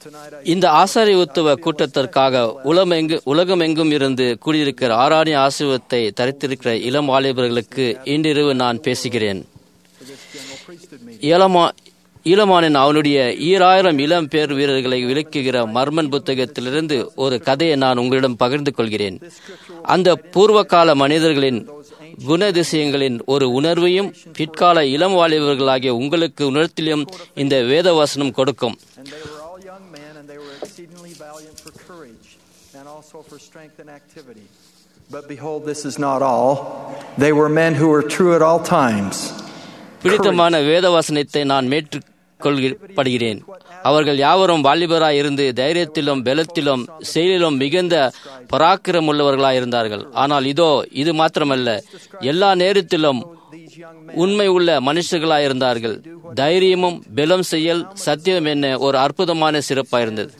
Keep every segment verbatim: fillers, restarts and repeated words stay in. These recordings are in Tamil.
இந்த ஆசாரிய உத்துவ கூட்டத்திற்காக உலகமெங்கு உலகமெங்கும் இருந்து கூடியிருக்கிற ஆராணி ஆசீர்வாதத்தை தரித்திருக்கிற இளம் வாலிபர்களுக்கு இன்றிரவு நான் பேசுகிறேன். ஏலமா ஈழமானின் அவனுடைய ஈராயிரம் இளம் பேர் வீரர்களை விளக்குகிற மர்மன் புத்தகத்திலிருந்து ஒரு கதையை நான் உங்களிடம் பகிர்ந்து கொள்கிறேன். அந்த பூர்வகால மனிதர்களின் குணதிசயங்களின் ஒரு உணர்வையும் பிற்கால இளம் வாலிபர்களாகிய உங்களுக்கு உணர்த்திலும் இந்த வேதவசனம் கொடுக்கும். But behold, this is not all. They were men who were true at all times. பிடித்தமான வேதவசனத்தை நான் மேற்கொள்கிறேன். அவர்கள் யாவரும் வாலிபராய் இருந்து தைரியத்திலும் பலத்திலும் செயலிலும் மிகுந்த பராக்கிரம் உள்ளவர்களாய் இருந்தார்கள். ஆனால் இதோ இது மாத்திரமல்ல, எல்லா நேரத்திலும் உண்மை உள்ள மனுஷர்களாய் இருந்தார்கள். தைரியமும் பலம் செயல் சத்தியம் என்ன ஒரு அற்புதமான சிறப்பாயிருந்தது.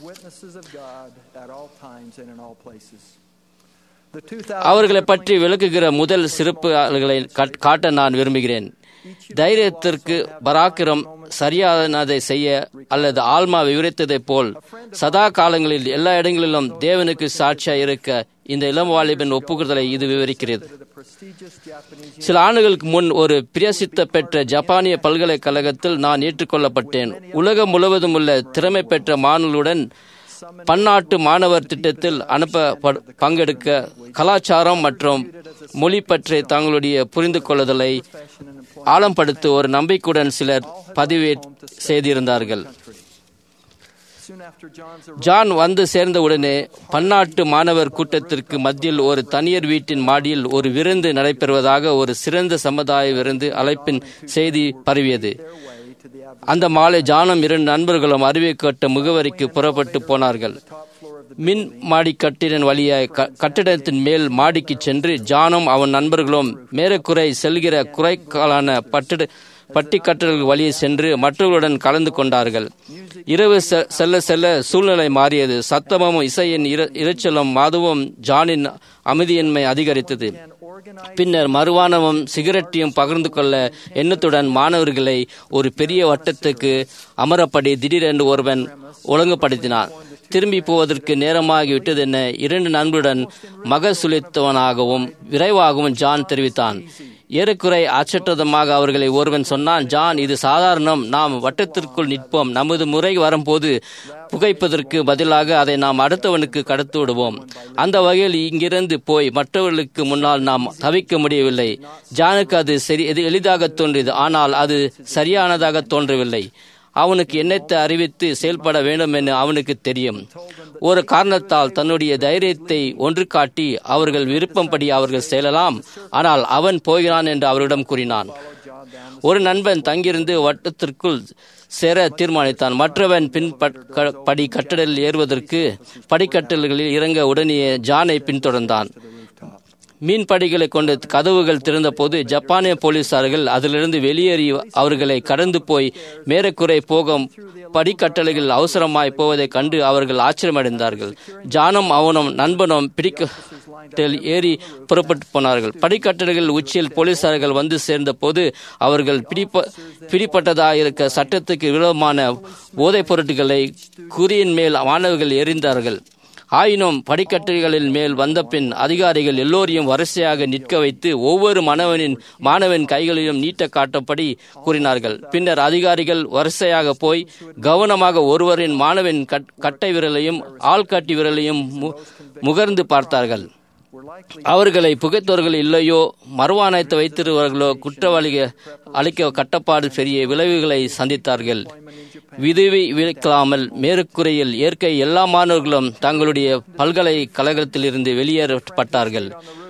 அவர்களை பற்றி விளக்குகிற முதல் சிறப்புகளை காட்ட நான் விரும்புகிறேன். தைரியத்திற்கு பராக்கிரம் சரியானதை செய்ய அல்லது ஆல்மா விவரித்ததை போல் சதா காலங்களில் எல்லா இடங்களிலும் தேவனுக்கு சாட்சியா இருக்க இந்த இளம் வாலிபன் ஒப்புக்குதலை இது விவரிக்கிறது. சில ஆண்டுகளுக்கு முன் ஒரு பிரசித்த பெற்ற ஜப்பானிய பல்கலைக்கழகத்தில் நான் ஏற்றுக்கொள்ளப்பட்டேன். உலகம் முழுவதும் உள்ள திறமை பெற்ற மாணவர்களுடன் பன்னாட்டு மாணவர் திட்டத்தில் அனுப்ப பங்கெடுக்க கலாச்சாரம் மற்றும் மொழி பற்றி தங்களுடைய புரிந்து கொள்ளுதலை ஆழம்படுத்த ஒரு நம்பிக்கையுடன் சிலர் பதிவு செய்திருந்தார்கள். ஜான் வந்து சேர்ந்தவுடனே பன்னாட்டு மாணவர் கூட்டத்திற்கு மத்தியில் ஒரு தனியார் வீட்டின் மாடியில் ஒரு விருந்து நடைபெறுவதாக ஒரு சிறந்த சமுதாய விருந்து அழைப்பின் செய்தி பரவியது. அந்த மாலை ஜானும் இரண்டு நண்பர்களும் அறிவிக்கப்பட்ட முகவரிக்கு புறப்பட்டு போனார்கள். மின் மாடி கட்டிடன் வழியாய் கட்டிடத்தின் மேல் மாடிக்கு சென்று ஜானும் அவன் நண்பர்களும் மேறக்குறை செல்கிற குறைக்காலான பட்டு பட்டி கட்டல்கள் வழியே சென்று மற்றவர்களுடன் கலந்து கொண்டார்கள். இரவு செல்ல செல்ல சூழ்நிலை மாறியது. சத்தமும் இசையின் இரைச்சலும் மாதுவும் ஜானின் அமைதியின்மை அதிகரித்தது. பின்னர் மறுவானமும் சிகரெட்டையும் பகிர்ந்து கொள்ள எண்ணத்துடன் மாணவர்களை ஒரு பெரிய வட்டத்துக்கு அமரப்படி திடீரென்று ஒருவன் ஒழுங்குபடுத்தினான். திரும்பி போவதற்கு நேரமாகிவிட்டது என இரண்டு நண்பருடன் மகசுலித்தவனாகவும் விரைவாகவும் ஜான் தெரிவித்தான். ஏறக்குறை அச்சட்டமாக அவர்களை ஒருவன் சொன்னான், ஜான், இது சாதாரணம். நாம் வட்டத்திற்குள் நிற்போம். நமது முறை வரும்போது புகைப்பதற்கு பதிலாக அதை நாம் அடுத்தவனுக்கு கடத்து விடுவோம். அந்த வகையில் இங்கிருந்து போய் மற்றவர்களுக்கு முன்னால் நாம் தவிக்க முடியவில்லை. ஜானுக்கு அது சரி எளிதாக தோன்றியது, ஆனால் அது சரியானதாக தோன்றவில்லை. அவனுக்கு என்னத்தை அறிவித்து செயல்பட வேண்டும் என்று அவனுக்கு தெரியும். ஒரு காரணத்தால் தன்னுடைய தைரியத்தை ஒன்று காட்டி அவர்கள் விருப்பம்படி அவர்கள் செல்லலாம். ஆனால் அவன் போகிறான் என்று அவரிடம் கூறினான். ஒரு நண்பன் தங்கியிருந்து வட்டத்திற்குள் சேர தீர்மானித்தான். மற்றவன் பின் படி கட்டடத்தில் ஏறுவதற்கு படிக்கட்டல்களில் இறங்க உடனே ஜானை பின்தொடர்ந்தான். மீன் படிகளை கொண்டு கதவுகள் திறந்த போது ஜப்பானிய போலீசார்கள் அதிலிருந்து வெளியேறி அவர்களை கடந்து போய் மேறக்குறை போகும் படிக்கட்டளைகள் அவசரமாய் போவதை கண்டு அவர்கள் ஆச்சரியமடைந்தார்கள். ஜானும் அவனும் நண்பனும் பிடிக்கட்டில் ஏறி புறப்பட்டு போனார்கள். படிக்கட்டளைகள் உச்சியில் போலீசார்கள் வந்து சேர்ந்த போது அவர்கள் பிடிப்ப பிடிப்பட்டதாயிருக்க சட்டத்துக்கு விரோதமான போதைப் பொருட்களை குறியின் மேல் மாணவர்கள் எறிந்தார்கள். ஆயினும் படிக்கட்டுகளின் மேல் வந்த பின் அதிகாரிகள் எல்லோரையும் வரிசையாக நிற்க வைத்து ஒவ்வொரு மாணவனின் மாணவன் கைகளிலும் நீட்ட காட்டப்படி கூறினார்கள். பின்னர் அதிகாரிகள் வரிசையாக போய் கவனமாக ஒருவரின் மாணவன் கட்டை விரலையும் ஆள்காட்டி விரலையும் முகர்ந்து பார்த்தார்கள். அவர்களை புகைத்தவர்கள் இல்லையோ மறுவானத்தை வைத்திருவர்களோ குற்றவாளிகள் அளிக்க கட்டப்பாடு பெரிய விளைவுகளை சந்தித்தார்கள். விதவி விளக்காமல் மேற்குறையில் இயற்கை எல்லா மாணவர்களும் தங்களுடைய பல்கலைக்கழகத்திலிருந்து வெளியேற்றப்பட்டார்கள்.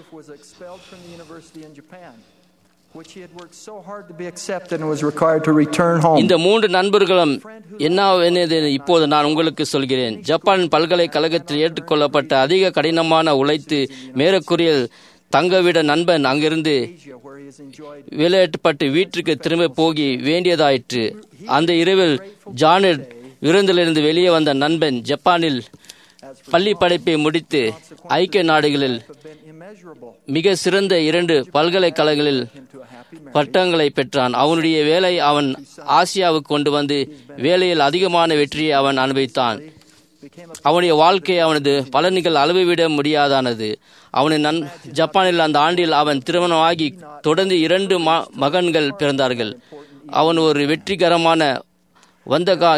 இந்த மூன்று நண்பர்களும் என்ன இப்போது நான் உங்களுக்கு சொல்கிறேன். ஜப்பான் பல்கலைக்கழகத்தில் ஏற்றுக்கொள்ளப்பட்ட அதிக கடினமான உழைத்து மேற்குறையில் தங்கவிட நண்பன் அங்கிருந்து வெளியேற்றப்பட்டு வீட்டுக்கு திரும்ப போகி வேண்டியதாயிற்று. அந்த இரவில் ஜானின் விருந்திலிருந்து வெளியே வந்த நண்பன் ஜப்பானில் பள்ளி படிப்பை முடித்து ஐக்கிய நாடுகளில் மிக சிறந்த இரண்டு பல்கலைக்கழகங்களில் பட்டங்களை பெற்றான். அவனுடைய வேலை அவன் ஆசியாவுக்கு கொண்டு வந்து வேலையில் அதிகமான வெற்றியை அவன் அனுபவித்தான். அவனுடைய வாழ்க்கை அவனது பலன்கள் அளவுவிட முடியாதானது. அவனின் நன் ஜப்பானில் அந்த ஆண்டில் அவன் திருமணமாகி தொடர்ந்து இரண்டு மகன்கள் பிறந்தார்கள். அவன் ஒரு வெற்றிகரமான வந்தகா.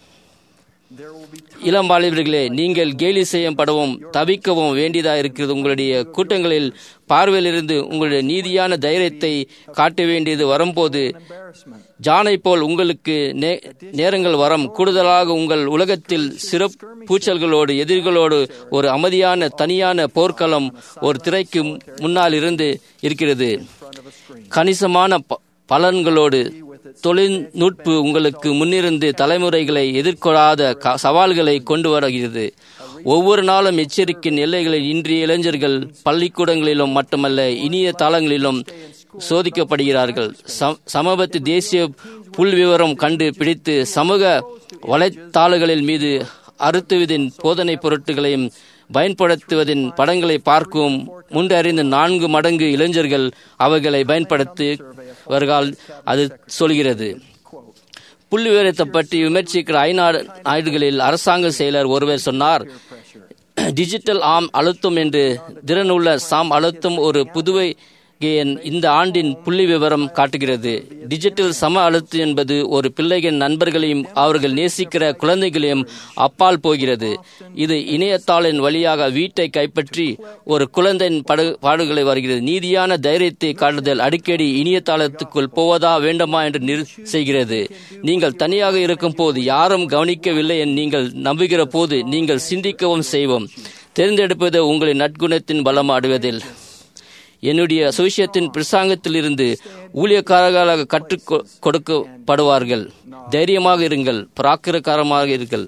இளம் வாலிபர்களே, நீங்கள் கேலி செய்யப்படவும் தவிக்கவும் வேண்டியதாக இருக்கிறது. உங்களுடைய கூட்டங்களில் பார்வையிலிருந்து உங்களுடைய நீதியான தைரியத்தை காட்ட வேண்டியது வரும்போது ஜானை போல் உங்களுக்கு நேரங்கள் வரம் கூடுதலாக உங்கள் உலகத்தில் சிறப்பு பூச்சல்களோடு எதிர்களோடு ஒரு அமைதியான தனியான போர்க்களம் ஒரு திரைக்கு முன்னால் இருந்து இருக்கிறது. கணிசமான பலன்களோடு தொழில்நுட்பு உங்களுக்கு முன்னிருந்து தலைமுறைகளை எதிர்கொள்ளாத சவால்களை கொண்டு வருகிறது. ஒவ்வொரு நாளும் எச்சரிக்கையின் எல்லைகளில் இன்றைய இளைஞர்கள் பள்ளிக்கூடங்களிலும் மட்டுமல்ல இனிய தளங்களிலும் சோதிக்கப்படுகிறார்கள். சமீபத்து தேசிய புல் விவரம் கண்டு பிடித்து சமூக வலைத்தாள்களில் மீது அறுத்துவதின் போதனை பொருட்களையும் பயன்படுத்துவதின் படங்களை பார்க்கும் முன்னறிந்த நான்கு மடங்கு இளைஞர்கள் அவைகளை பயன்படுத்துவார்கள் அது சொல்கிறது. புள்ளி விவரத்தை பற்றி விமர்சிக்கிற ஐநா நாடுகளில் அரசாங்க செயலர் ஒருவர் சொன்னார், டிஜிட்டல் ஆம் அழுத்தம் என்று திறனுள்ள சாம் அழுத்தம் ஒரு புதுவை இந்த ஆண்டின் புள்ளி விவரம் காட்டுகிறது. டிஜிட்டல் சம அழுத்தம் என்பது ஒரு பிள்ளைகளின் நண்பர்களையும் அவர்கள் நேசிக்கிற குழந்தைகளையும் அப்பால் போகிறது. இது இணையத்தாளின் வழியாக வீட்டை கைப்பற்றி ஒரு குழந்தையின் படு பாடுகளை வருகிறது. நீதியான தைரியத்தை காட்டுதல் அடிக்கடி இணையதளத்துக்குள் போவதா வேண்டுமா என்று நிறு செய்கிறது. நீங்கள் தனியாக இருக்கும் போது யாரும் கவனிக்கவில்லை என்று நீங்கள் நம்புகிற போது நீங்கள் சிந்திக்கவும் செய்வோம். தேர்ந்தெடுப்பது உங்களின் நற்குணத்தின் பலம் அடைவதில். என்னுடைய சுவிசேஷத்தின் பிரசங்கத்தில் இருந்து ஊழியக்காரர்களாக கற்றுக் கொடுக்கப்படுவார்கள். தைரியமாக இருங்கள், பராக்கிரகாரமாக இருங்கள்.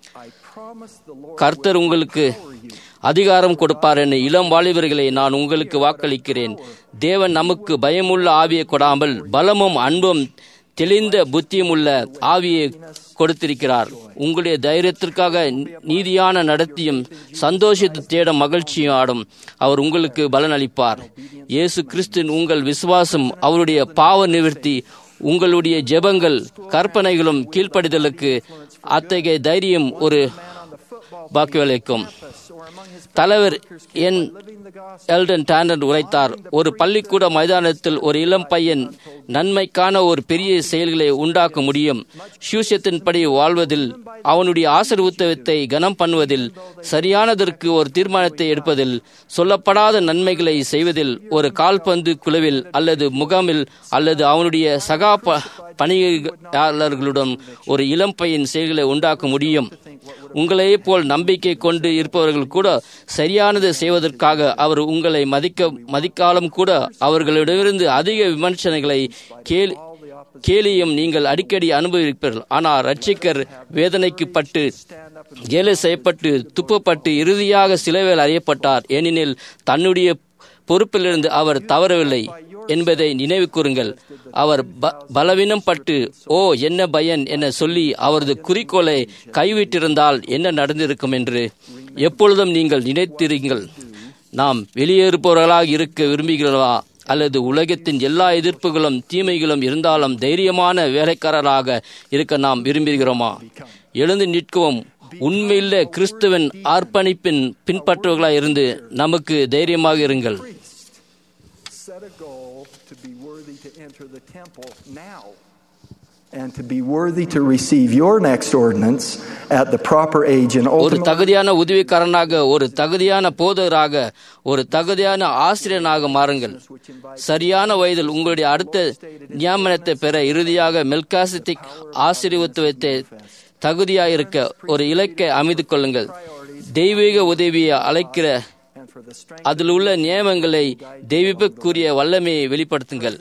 கர்த்தர் உங்களுக்கு அதிகாரம் கொடுப்பார் என இளம் வாலிபர்களை நான் உங்களுக்கு வாக்களிக்கிறேன். தேவன் நமக்கு பயமுள்ள ஆவியை கொடாமல் பலமும் அன்பும் தெளிந்த புத்தியும் உள்ள ஆவியை கொடுத்திருக்கிறார். உங்களுடைய தைரியத்திற்காக நீதியான நடத்தியும் சந்தோஷத்தை தேட மகிழ்ச்சியும் ஆடும் அவர் உங்களுக்கு பலன் அளிப்பார். இயேசு கிறிஸ்துவின் உங்கள் விசுவாசம் அவருடைய பாவ நிவர்த்தி உங்களுடைய ஜெபங்கள் கற்பனைகளும் கீழ்ப்படிதலுக்கு அத்தகைய தைரியம் ஒரு பாக்கியளிக்கும். தலைவர் என் எல்டன் டாண்டர் உரைத்தார், ஒரு பள்ளிக்கூட மைதானத்தில் ஒரு இளம் பையன் நன்மைக்கான ஒரு பெரிய செயல்களை உண்டாக்க முடியும். சுவிசேஷத்தின்படி வாழ்வதில், அவனுடைய ஆசீர்வாதத்தை கனம் பண்ணுவதில், சரியானதற்கு ஒரு தீர்மானத்தை எடுப்பதில், சொல்லப்படாத நன்மைகளை செய்வதில், ஒரு கால்பந்து குழுவில் அல்லது முகாமில் அல்லது அவனுடைய சகா பணியாளர்களுடன் ஒரு இளம் பையன் செயல்களை உண்டாக்க முடியும். உங்களையே போல் நம்பிக்கை கொண்டு இருப்பவர்கள் கூட சரியானதை செய்வதற்காக அவர் உங்களை மதிக்க மதிக்காலும் கூட அவர்களிடமிருந்து அதிக விமர்சனங்களை கேலி கேலியும் நீங்கள் அடிக்கடி அனுபவிப்பீர்கள். ஆனால் ரட்சிக்கர் வேதனைக்கு பட்டு கேலி செய்யப்பட்டு துப்பப்பட்டு இறுதியாக சிலுவையில் அறியப்பட்டார். ஏனெனில் தன்னுடைய பொறுப்பிலிருந்து அவர் தவறவில்லை என்பதை நினைவு கூறுங்கள். அவர் பலவீனம் பட்டு ஓ என்ன பயன் என சொல்லி அவரது குறிக்கோளை கைவிட்டிருந்தால் என்ன நடந்திருக்கும் என்று எப்பொழுதும் நீங்கள் நினைத்திருங்கள். நாம் வெளியேறுபவர்களாக இருக்க விரும்புகிறவா அல்லது உலகத்தின் எல்லா எதிர்ப்புகளும் தீமைகளும் இருந்தாலும் தைரியமான வேலைக்காரராக இருக்க நாம் விரும்புகிறோமா? எழுந்து நிற்கவும் உண்மையில்ல கிறிஸ்துவின் அர்ப்பணிப்பின் பின்பற்றுவர்களாக இருந்து நமக்கு தைரியமாக இருங்கள். Set a goal to be worthy to enter the temple now and to be worthy to receive your next ordinance at the proper age and ஒரு தகுதியான உதவிக்காரனாக, ஒரு தகுதியான போதகராக, ஒரு தகுதியான ஆசிரியனாக மாறுங்கள். சரியான வயதில் உங்களுடைய அடுத்த நியமனத்தை பெற இறுதியாக மெல்காசித்திக் ஆசீர்வாதத்தை தகுதியாயிருக்க ஒரு இலக்கை அமைத்து கொள்ளுங்கள். தெய்வீக உதவியை அழைக்கிற அதில் உள்ள நியமங்களை தெய்வீகக்குரிய வல்லமையை வெளிப்படுத்துங்கள்.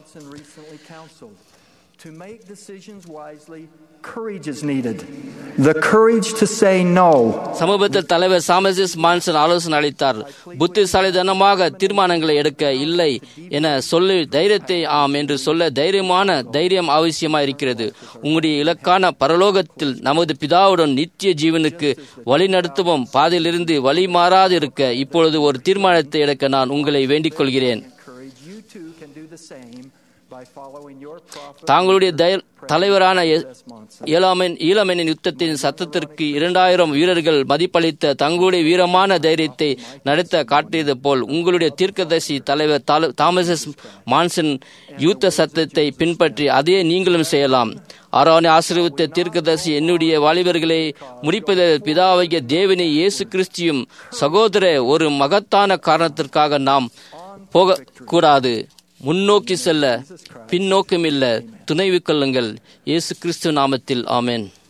To make decisions wisely, courage is needed. The courage to say no. சமீபத்தில் தலைவர் சாமசிஸ் மான்சன் ஆலோசனை அளித்தார். புத்திசாலித்தனமாக தீர்மானங்களை எடுக்க இல்லை என சொல்லி தைரியத்தை ஆம் என்று சொல்ல தைரியமான தைரியம் அவசியமாக இருக்கிறது. உங்களுடைய இலக்கான பரலோகத்தில் நமது பிதாவுடன் நித்திய ஜீவனுக்கு வழி நடத்துவோம் பாதையிலிருந்து வழி மாறாது இருக்க இப்பொழுது ஒரு தீர்மானத்தை எடுக்க நான் உங்களை வேண்டிக் கொள்கிறேன். By தாங்களுடைய தலைவரான ஈழமன் ஈழமனின் யுத்தத்தின் சத்தத்திற்கு இரண்டாயிரம் வீரர்கள் மதிப்பளித்த தங்களுடைய வீரமான தைரியத்தை நடத்த காட்டியது போல் உங்களுடைய தீர்க்கதரிசி தலைவர் தாமஸ் மான்சன் யுத்த சத்தத்தை பின்பற்றி அதே நீங்களும் செய்யலாம். ஆரோனை ஆசீர்வதித்த தீர்க்கதரிசி, என்னுடைய வாலிபர்களை முடிப்பதில் பிதாவாகிய தேவனை இயேசு கிறிஸ்தியும் சகோதர ஒரு மகத்தான காரணத்திற்காக நாம் போகக்கூடாது. முன்னோக்கி செல்ல பின்னோக்கம் இல்ல, துணைவு கொள்ளுங்கள். இயேசு கிறிஸ்து நாமத்தில் ஆமென்.